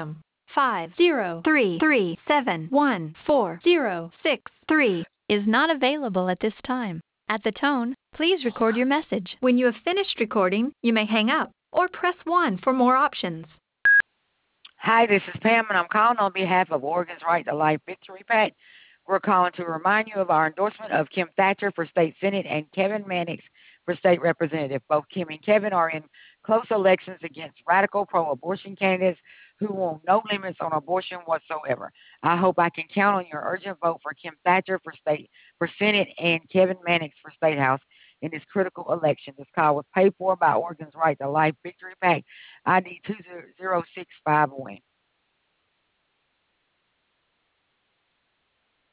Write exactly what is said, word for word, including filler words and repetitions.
system. five zero three three seven one four zero six three is not available at this time. At the tone, please record your message. When you have finished recording, you may hang up or press one for more options. Hi, this is Pam, and I'm calling on behalf of Oregon's Right to Life Victory PAC. We're calling to remind you of our endorsement of Kim Thatcher for state senate and Kevin Mannix for state representative. Both Kim and Kevin are in close elections against radical pro-abortion candidates who want no limits on abortion whatsoever. I hope I can count on your urgent vote for Kim Thatcher for state for senate and Kevin Mannix for state house in this critical election. This call was paid for by Oregon's Right to Life Victory PAC, I D two zero six five one.